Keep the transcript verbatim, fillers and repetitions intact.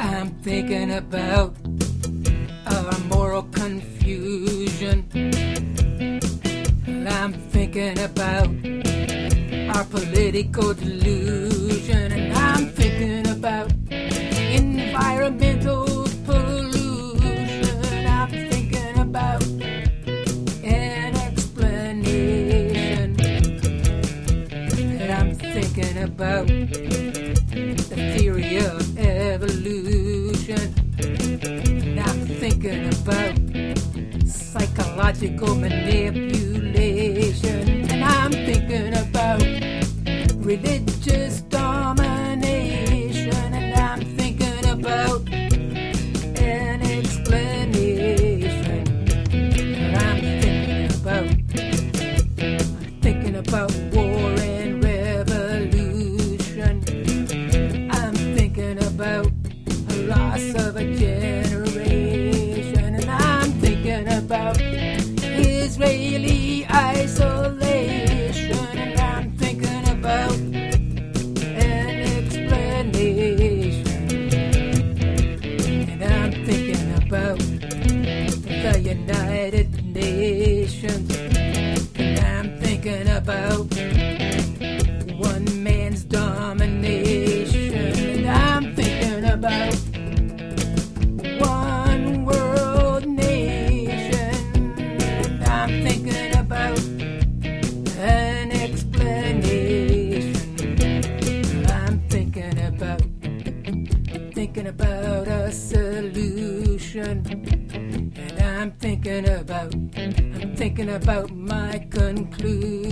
I'm thinking about our moral confusion. I'm thinking about our political delusion. And I'm thinking about environmental pollution. I'm thinking about an explanation. And I'm thinking about the theory of evolution. And I'm thinking about psychological manipulation. And I'm thinking about religious domination. And I'm thinking about an explanation. And I'm thinking about I'm thinking about war and revolution. I'm thinking about a loss of a generation. And I'm thinking about Israeli isolation. And I'm thinking about an explanation. And I'm thinking about the United Nations. And I'm thinking about one man's domination. And I'm thinking about one world nation. And I'm thinking about an explanation. I'm thinking about thinking about a solution. And I'm thinking about I'm thinking about my conclusion.